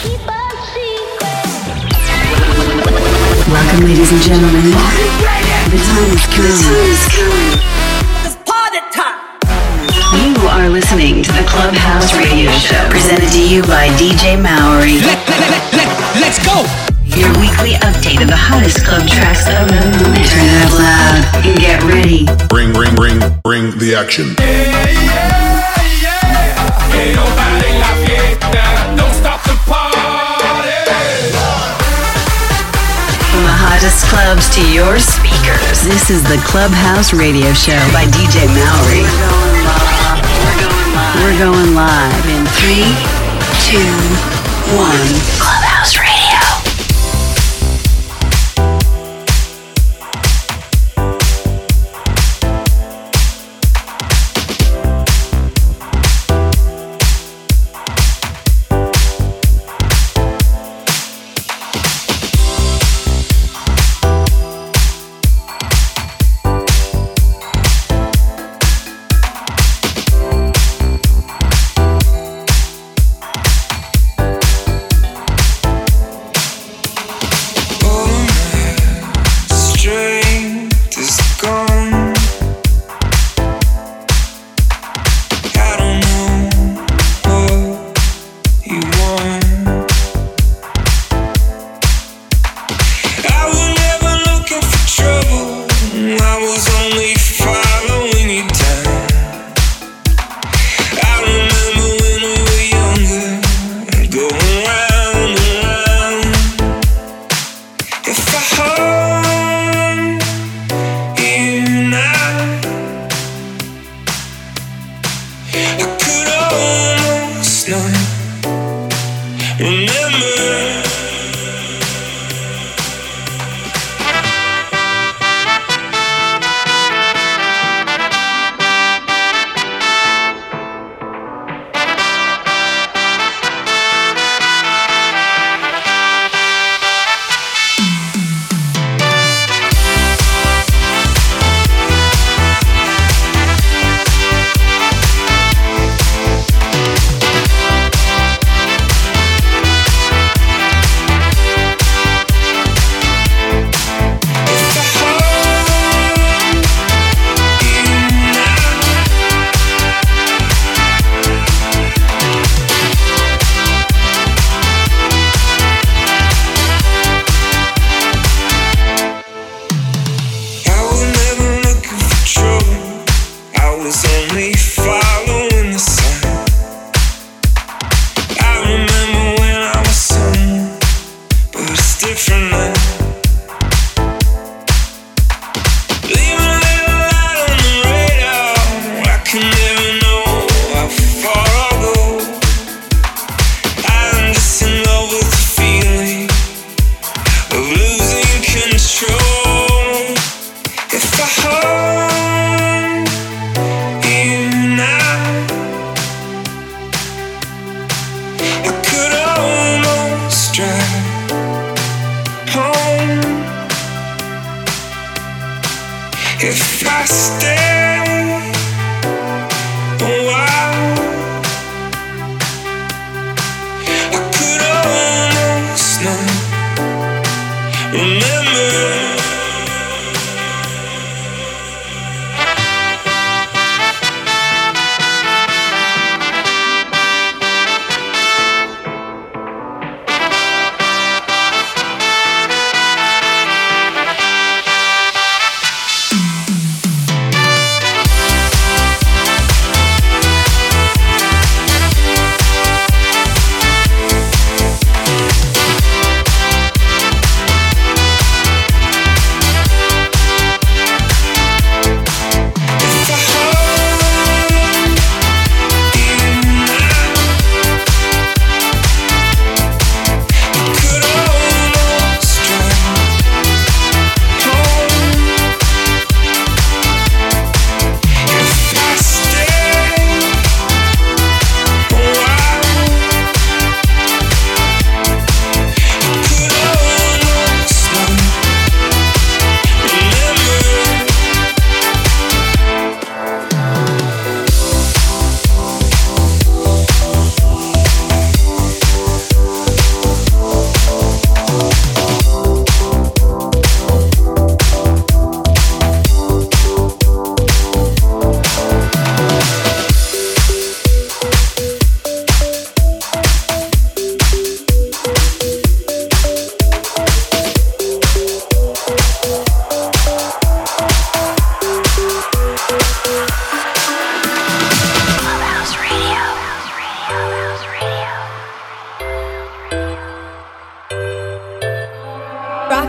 Welcome, ladies and gentlemen. The time is coming. It's party time. You are listening to the Clubhouse Radio Show, presented to you by DJ Maori. Let's go! Your weekly update of the hottest club tracks of the moment. Turn it up loud and get ready. Bring the action. Que no pare la fiesta, don't stop the party. From the hottest clubs to your speakers, this is the Clubhouse Radio Show by DJ Maori. We're going live in 3, 2, 1. Clubhouse Radio.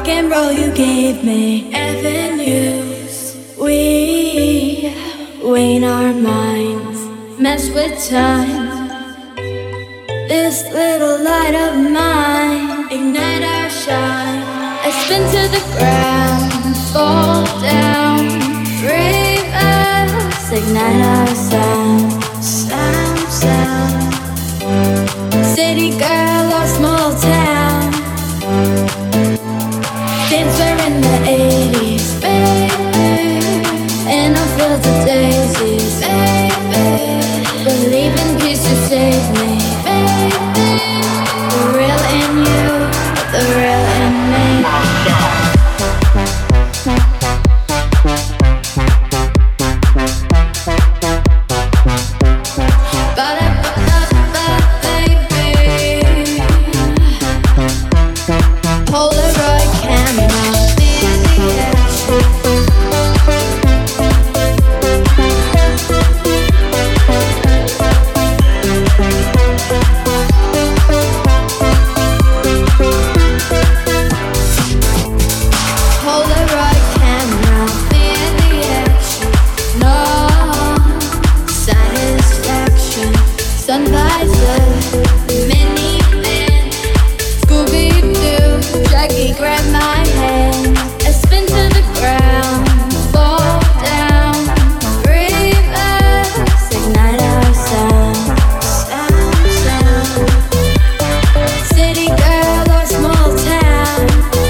and roll you gave me avenues. We wane our minds, mess with time. This little light of mine, ignite our shine. I spin to the ground, fall down, reverse, ignite our sound. Sound, sound. City girl or small town, dancer in the 80s, baby. And I feel the daisies, baby. Believe in peace to save me, baby. The real in you, the real in me. Polaroid camera, feel the action. Polaroid camera, feel the action. No satisfaction. Sun visor, minivan, Scooby-Doo, Jackie grab my hand. I spin to the ground, fall down, reverse, ignite our sound. Sound, sound. City girl or small town,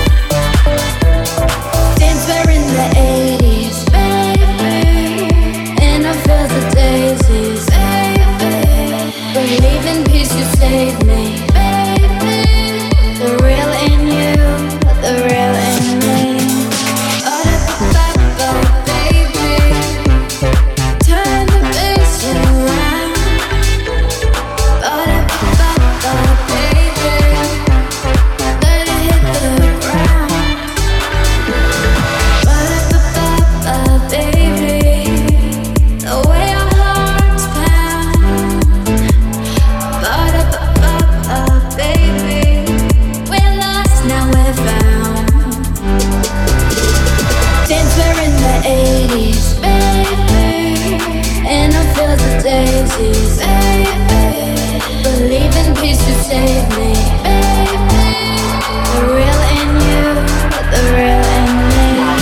dancer in the 80s, baby. And I feel the daisies, baby. Believe in peace, you save me, baby. The real in you, the real in me. Ba-da-ba-ba, baby. Turn the bass around. Ba-da-ba-ba, baby. Let it hit the ground. Ba-da-ba-ba, baby. The way our hearts pound. Ba-da-ba-ba, baby. We're lost, now we're found. Dancer in the 80s, baby. And I feel the daisies, baby. Believe in peace to save me, baby. The real in you, the real in me.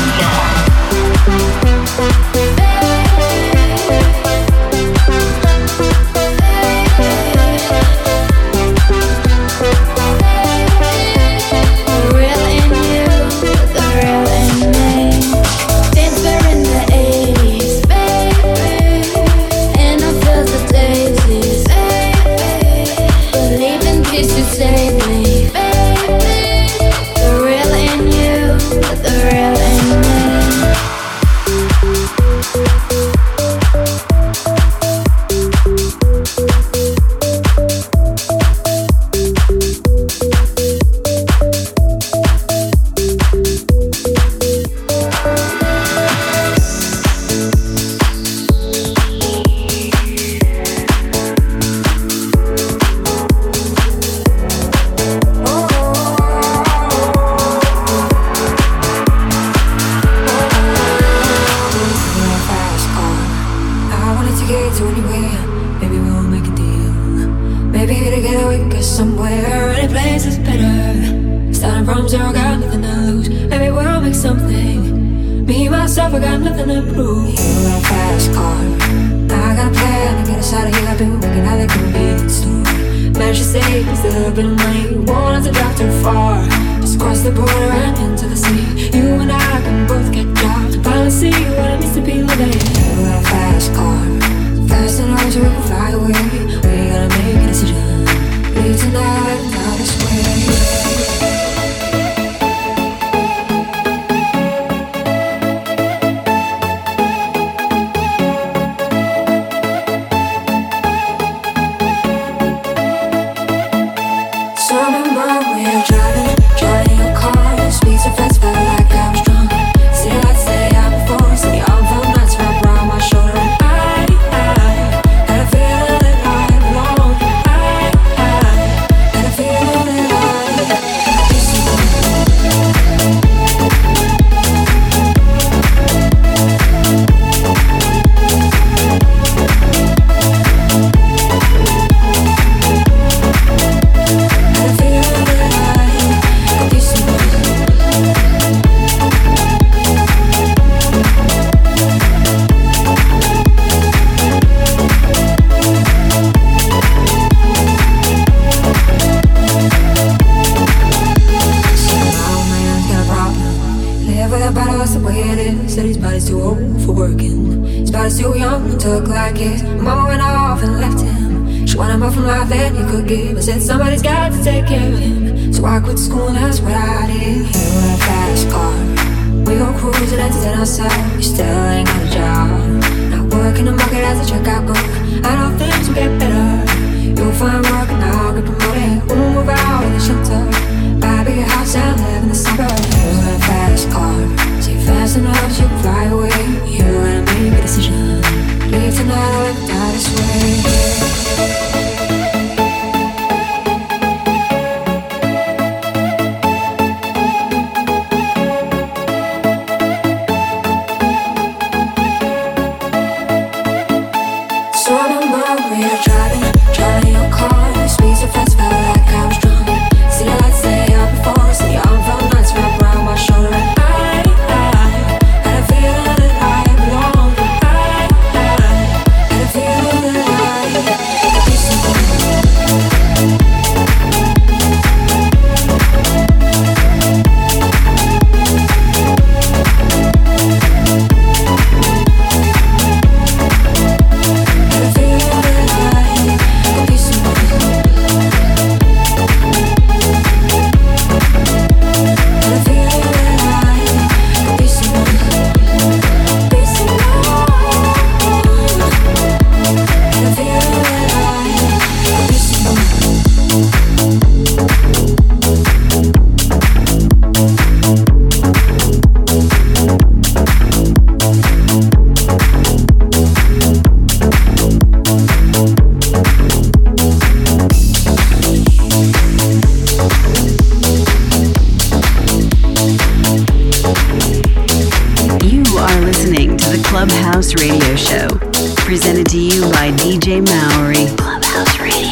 The real in you, the real in me. Dancer in the 80s, baby. And I feel the daisies, baby. Believe in peace to save me, baby. The real in you, the real in me. Fast car. I wanted to get to anywhere. Maybe we'll make a deal. Maybe together we can go somewhere. Any place is better. Starting from zero, got nothing to lose. Maybe we'll make something. Me, myself, I got nothing to prove. You got a fast car. I got a plan to get us out of here. I've been working at the convenience store. Managed to save instead of been money. Won't have to drive too far. Just cross the border and into the sea. You and I can both get jobs. Finally see what it means to be living. You got a fast car. Fast enough so we can fly away. We gotta make a decision. Leave tonight, not this way. I had a feeling that I more from life than you could give. I said somebody's got to take care of him, so I quit school and that's what I did. You in a fast car, we go cruising and then outside. You still ain't got a job, not working the market as a checkout girl. I know things will get better. You'll find work and I'll get promoted. We'll move out of the shelter, buy a bigger house and live in the suburbs. You in a fast car, see fast enough so you can fly away. You gotta make a decision, leave tonight or live die this way. Radio Show, presented to you by DJ Maori. Clubhouse Radio.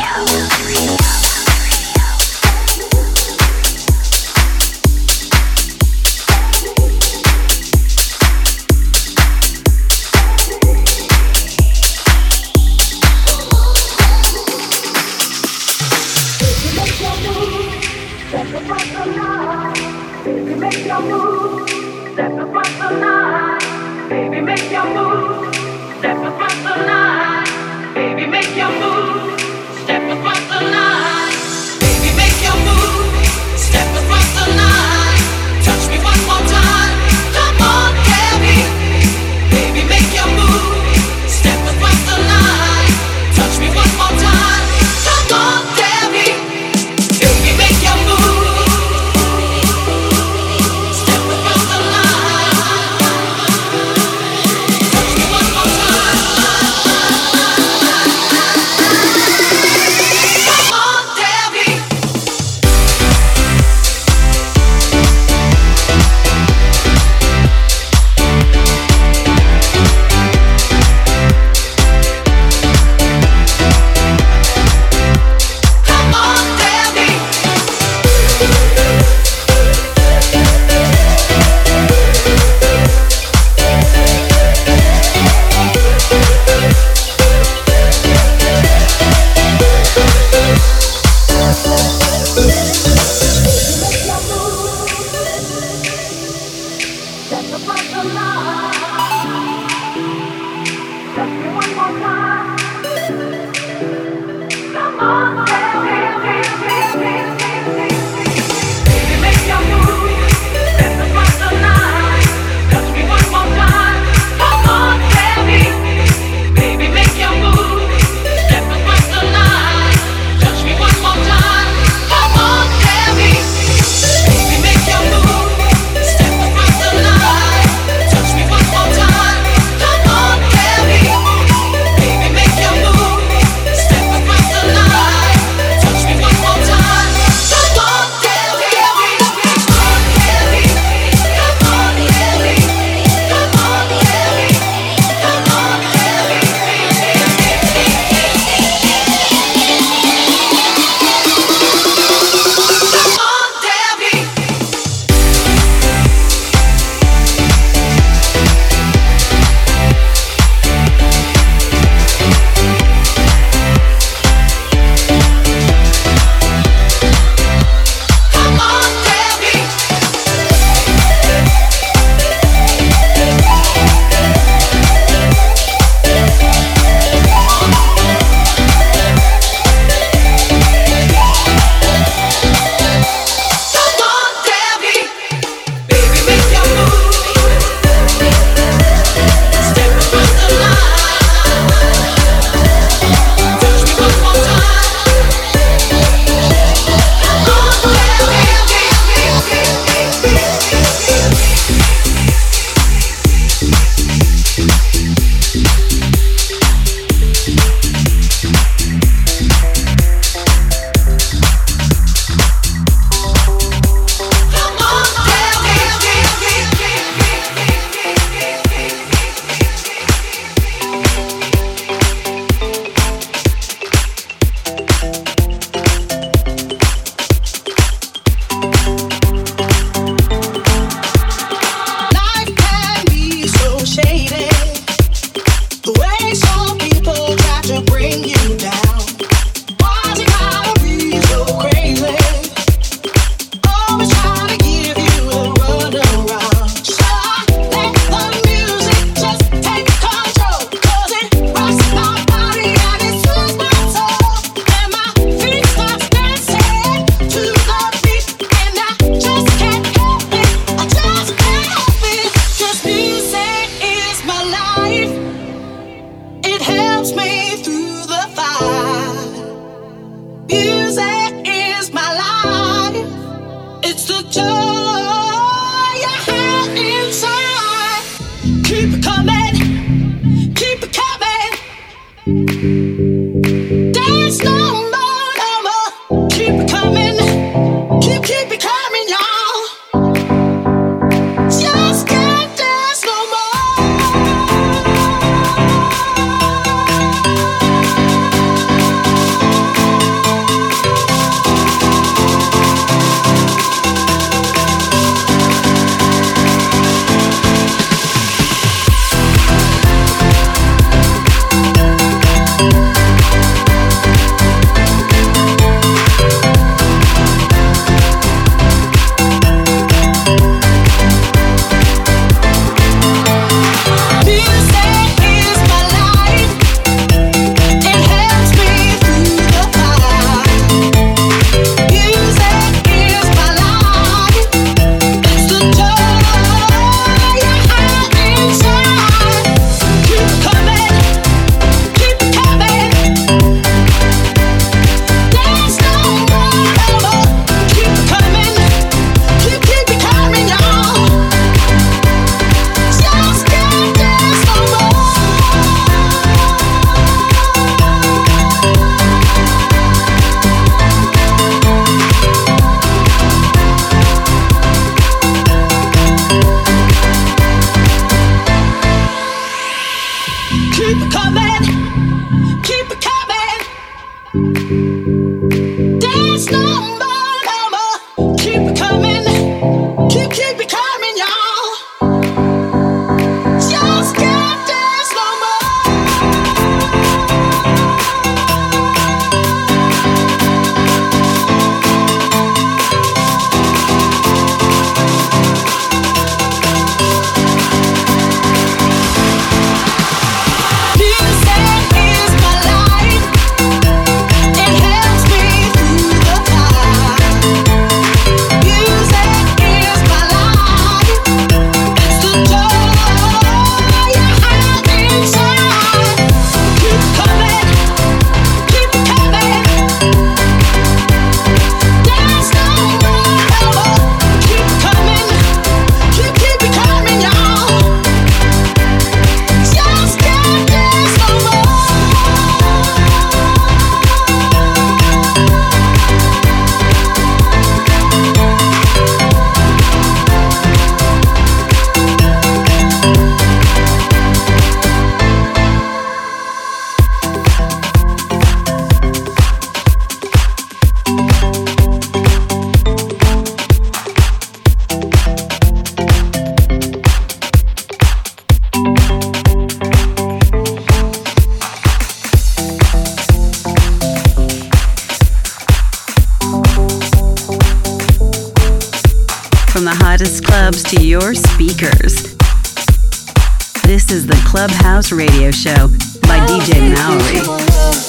from the hottest clubs to your speakers. This is the Clubhouse Radio Show by DJ Maori.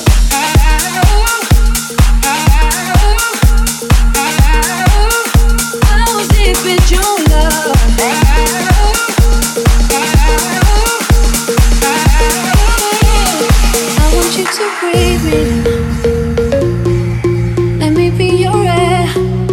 To breathe me now. Let me be your air.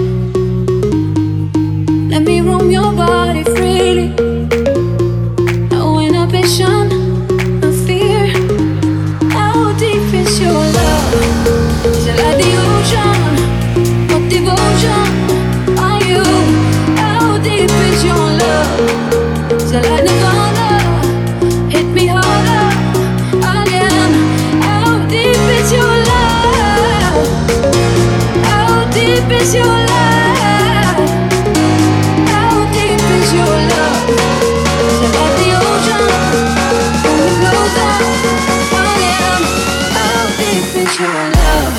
Let me roam your body freely. No inhibition, no fear. How deep is your love? Is it like the ocean? What devotion are you? How deep is your love? Is it like Nirvana? Hit me harder again. How deep is your love? How deep is your love? How deep is your love? Is it like the ocean? Pull me closer again. How deep is your love?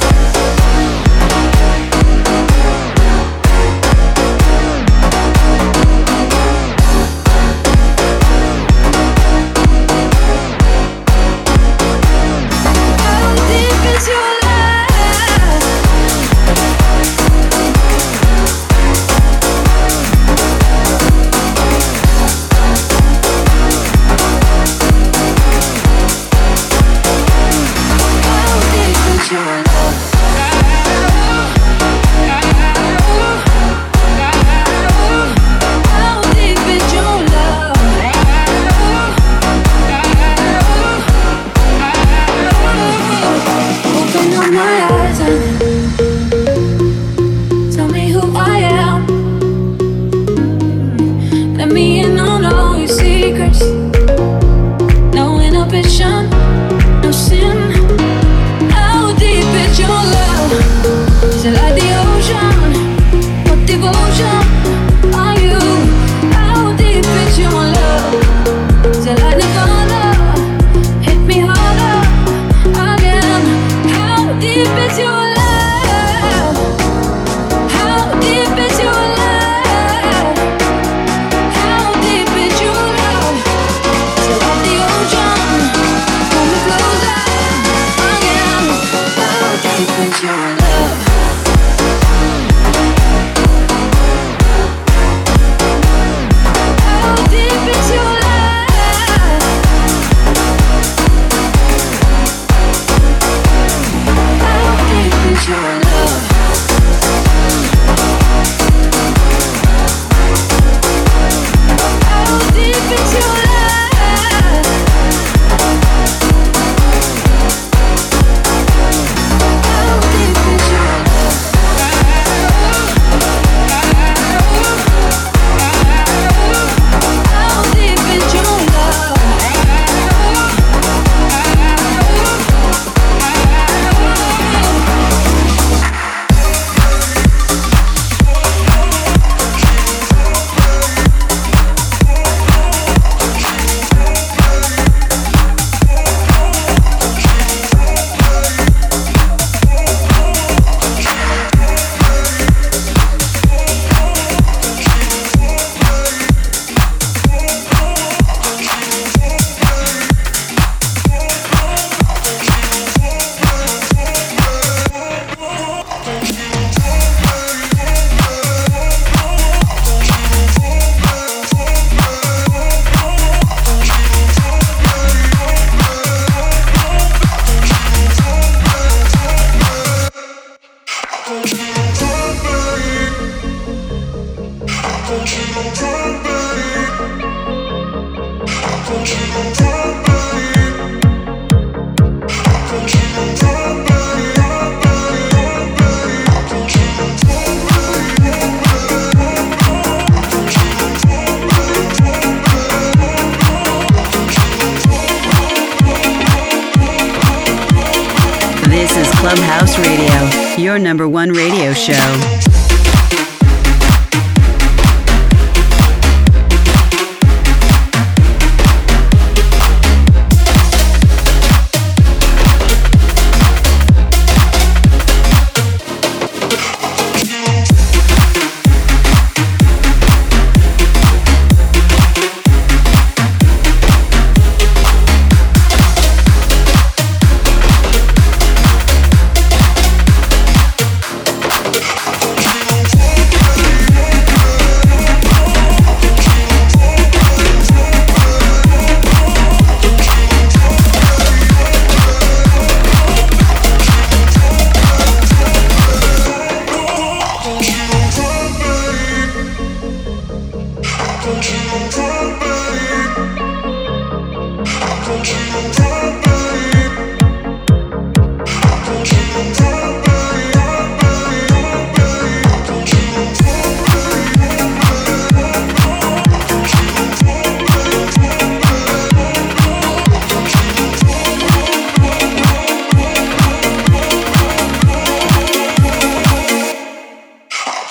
This is Clubhouse Radio, your number one radio show.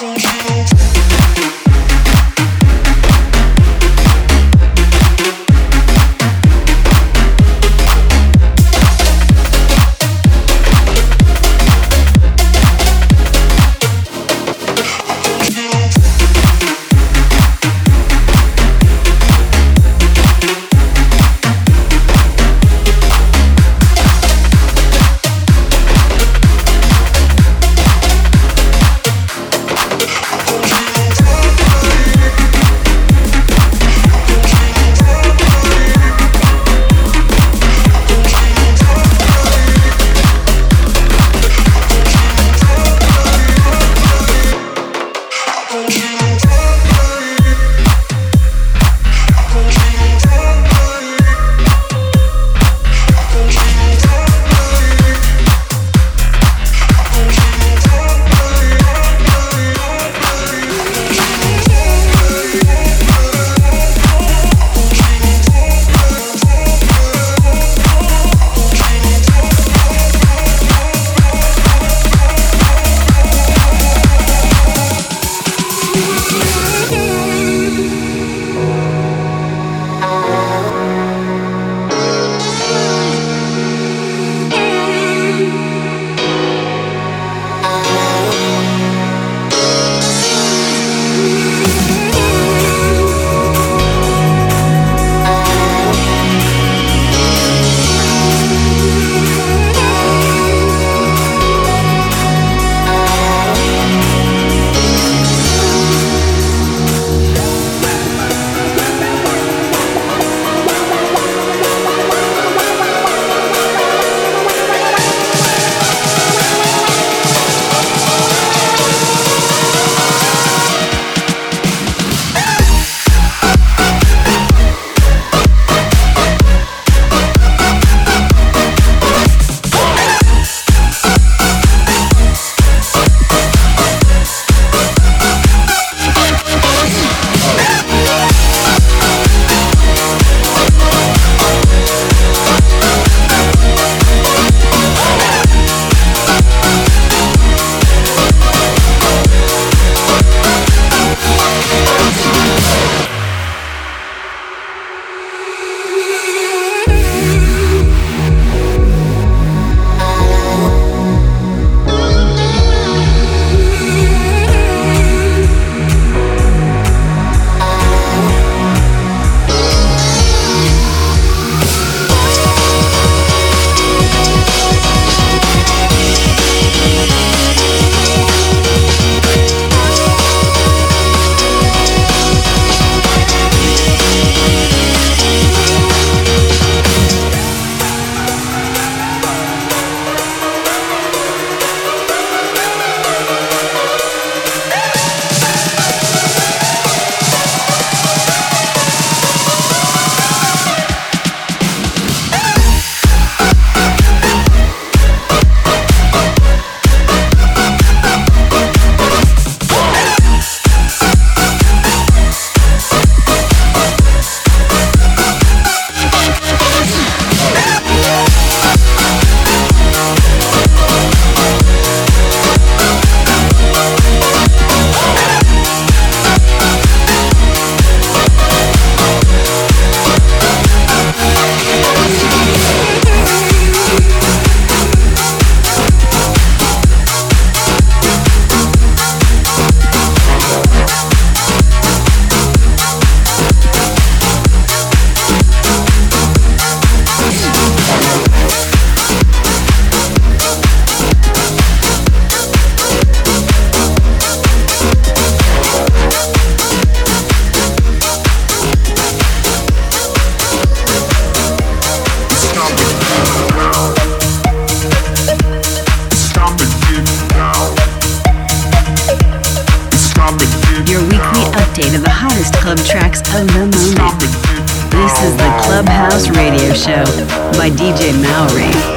update of the hottest club tracks of the moment. This is the Clubhouse Radio Show by DJ Maori.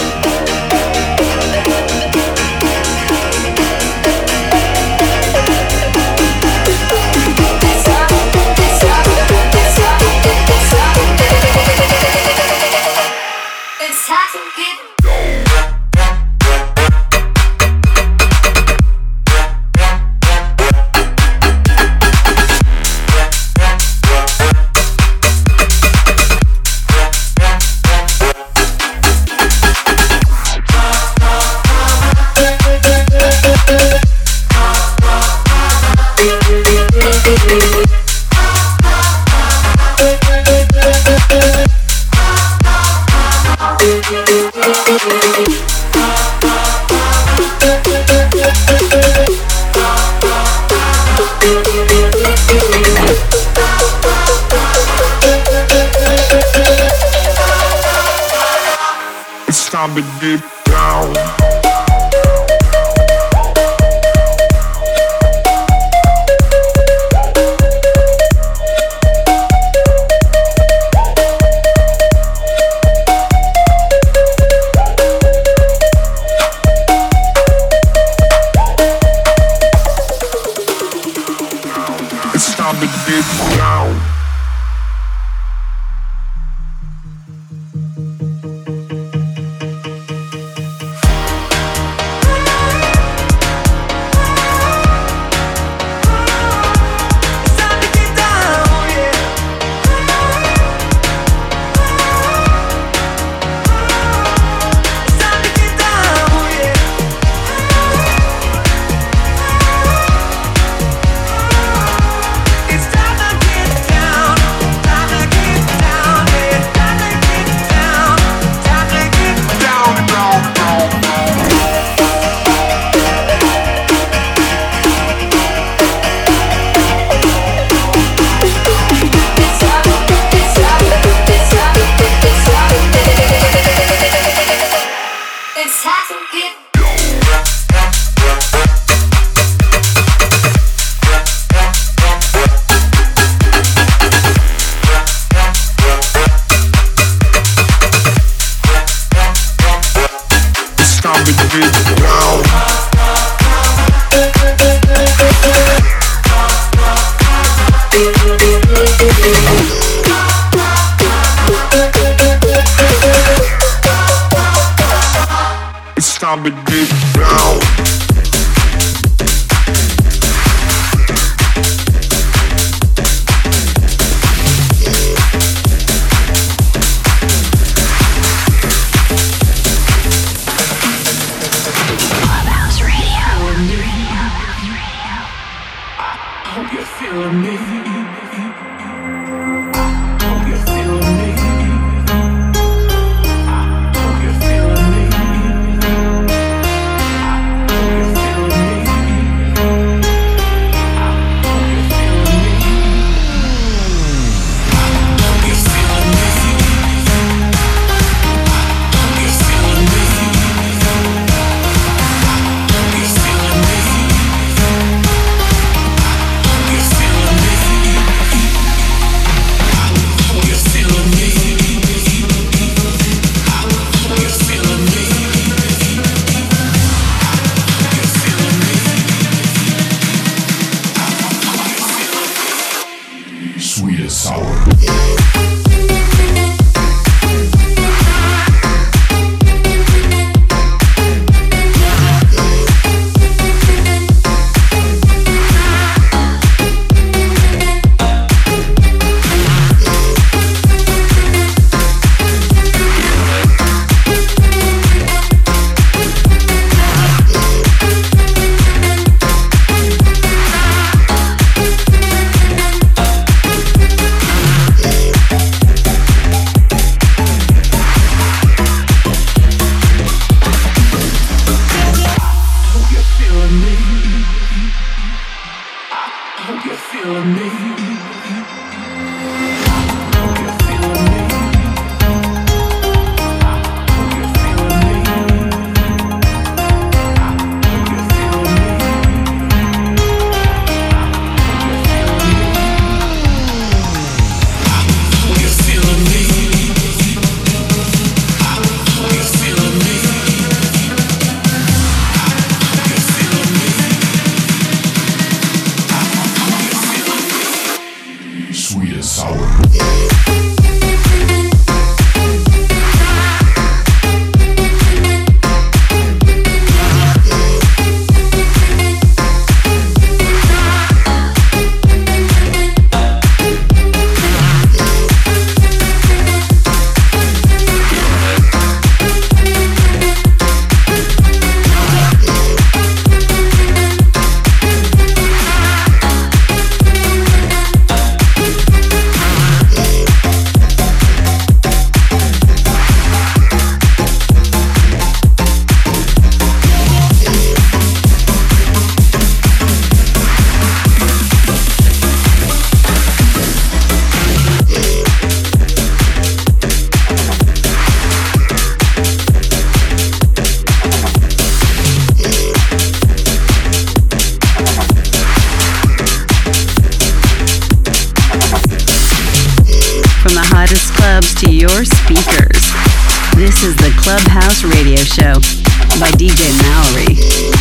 time to get down. It's time to get down. It's time to get down. Clubhouse Radio. Hope you're feeling me. Hope you're feeling me. Hope you're feeling me. Hope you're feeling me. Hope you're feeling me. Hope you're feeling me. Hope you're feeling me. Hope you're feeling me. Sweet and sour. hottest clubs to your speakers. This is the Clubhouse Radio Show by DJ Mallory.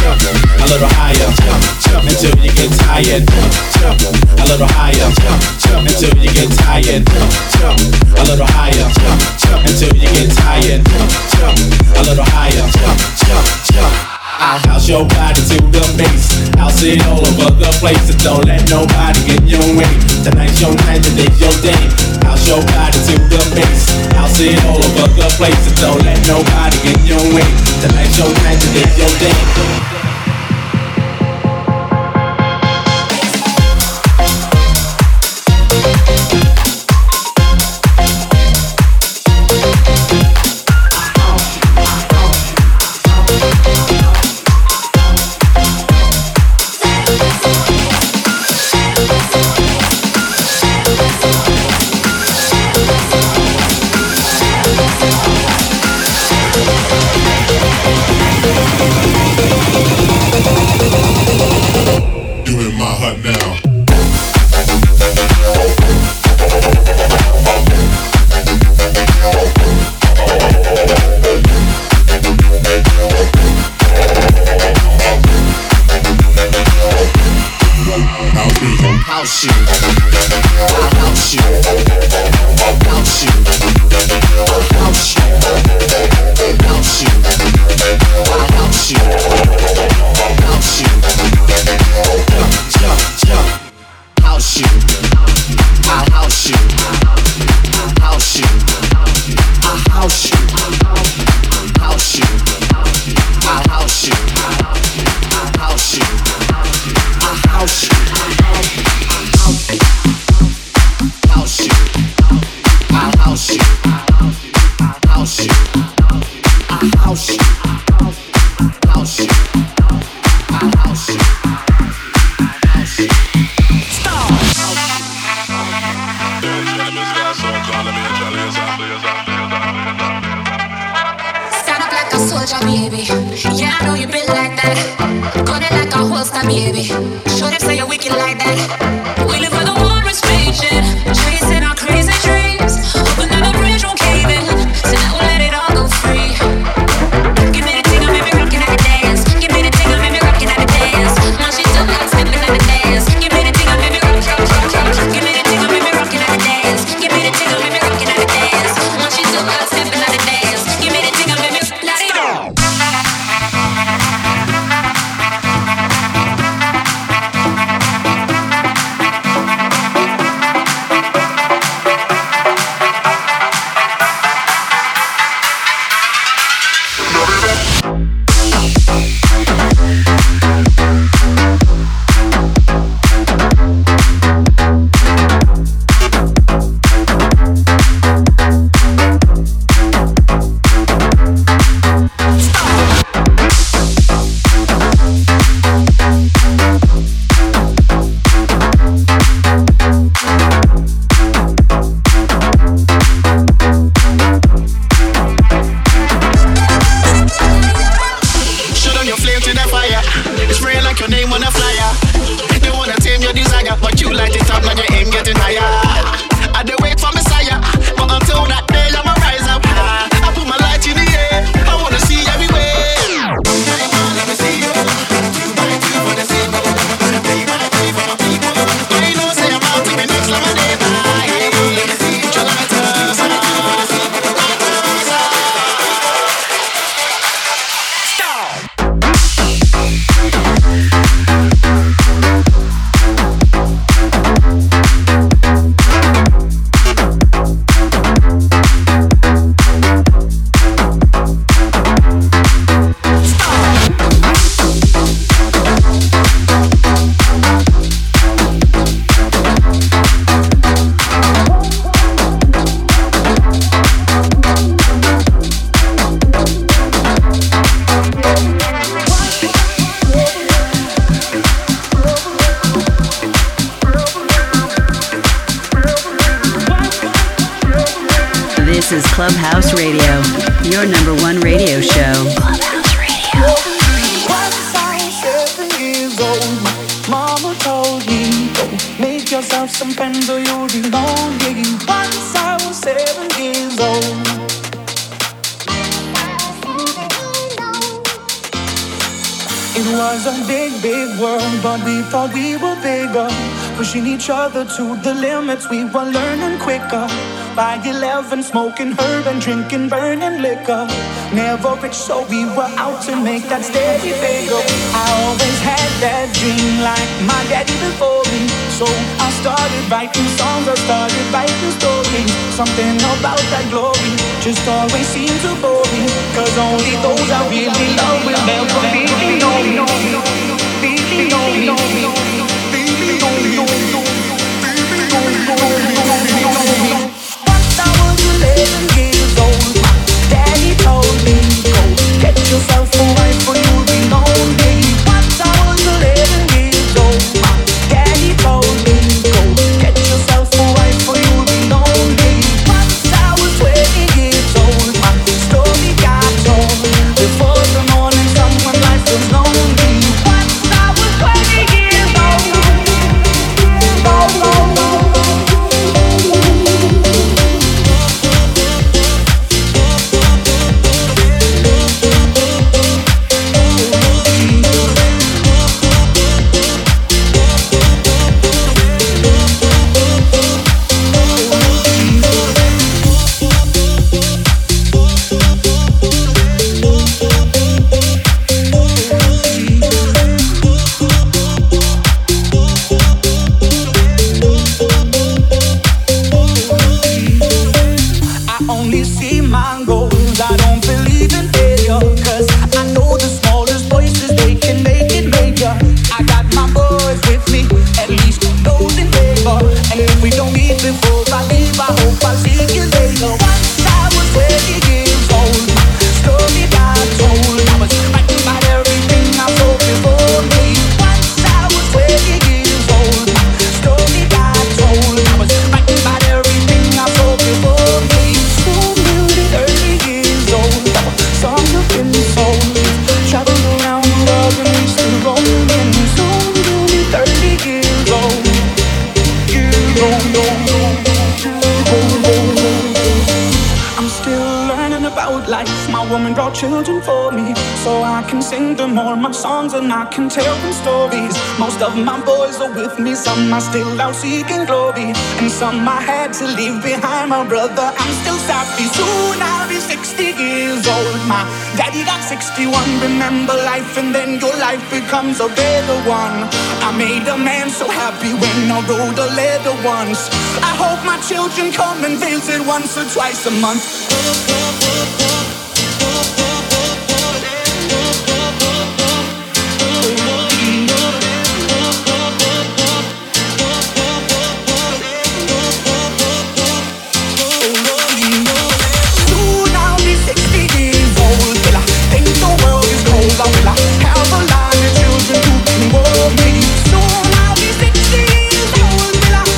a little higher, until you get tired. A little higher, until you get tired. A little higher, until you get tired. A little higher, I'll house your body to the base. I'll sit all over the place, and don't let nobody get in your way. Tonight's your night, today's your day. House your body to the base. I'll sit all over the place, and don't let nobody get in your way. Tonight's your night, today's your day. This is Clubhouse Radio, your number one radio show. Clubhouse Radio. Once I was 7 years old, my mama told me, go make yourself some friends or you'll be lonely. Once I was 7 years old. It was a big, big world, but we thought we were bigger. Pushing each other to the limits, we were learning quicker. By 11, smoking herb and drinking burning liquor. Never rich, so we were out to make that steady bigger. I always had that dream like my daddy before me. So I started writing songs, I started writing stories. Something about that glory just always seemed to bore me. Cause only those I really love will never be known. Once I was 11 years old, Daddy told me, go get yourself a wife or you'll be lonely. Once I was 11 years old, Daddy told me, go get yourself a wife or you'll be lonely. Once I was 20 years old, my story got told. Before the morning sun when life was lonely. Once I was 20 years old. Children for me, so I can sing them all my songs and I can tell them stories. Most of my boys are with me, some are still out seeking glory, and some I had to leave behind. My brother, I'm still sappy. Soon I'll be 60 years old. My daddy got 61. Remember life, and then your life becomes a better one. I made a man so happy when I wrote a letter once. I hope my children come and visit once or twice a month.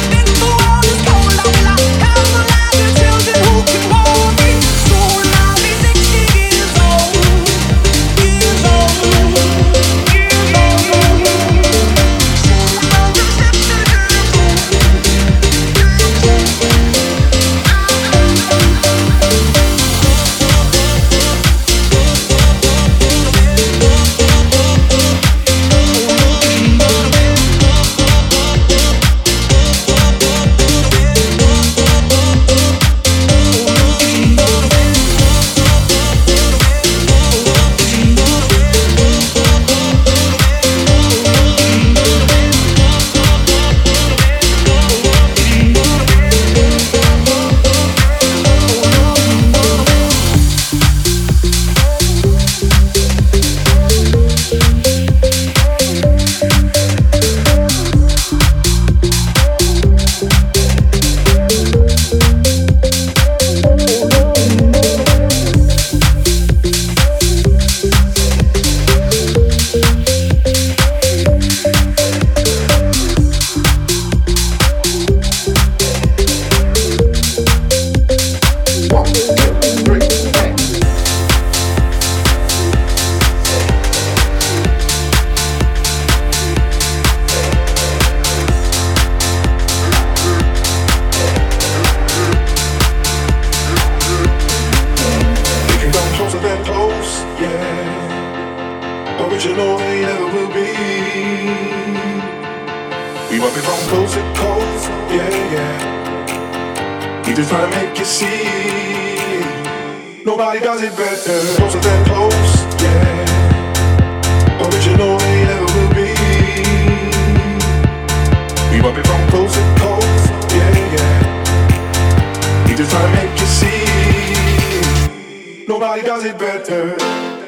Soon I'll be will be. We want it from coast to coast, yeah, yeah. We just tryna make you see. Nobody does it better. Closer than close, yeah. Original ain't ever will be. We want it from coast to coast, yeah, yeah. We just tryna make you see. Nobody does it better.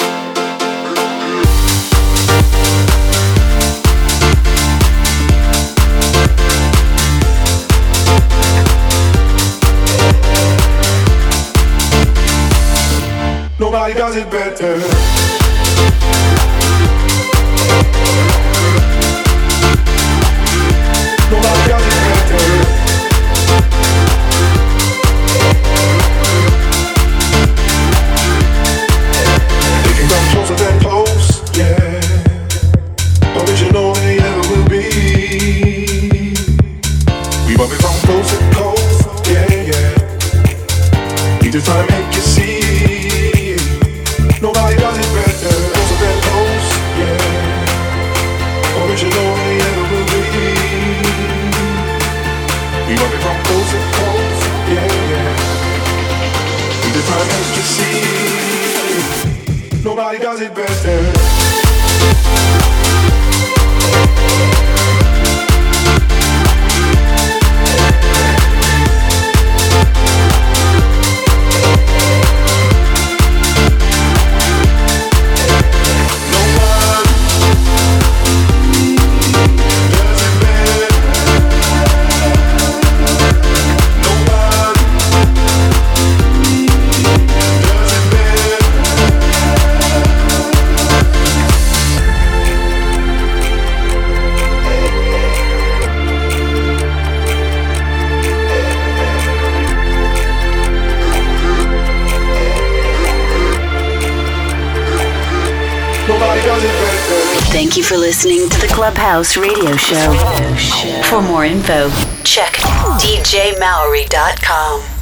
Nobody does it better. Nobody does it better. They can come closer than close, yeah. Original they ever will be. We want it from coast to coast, yeah, yeah. We just tryna make you see. Nobody does it better. Closer than close, yeah. Original they ever will be. We want it from coast to coast, yeah, yeah. We just tryna make you see. Nobody does it better. Thank you for listening to the Clubhouse Radio Show. For more info, check DJMowery.com.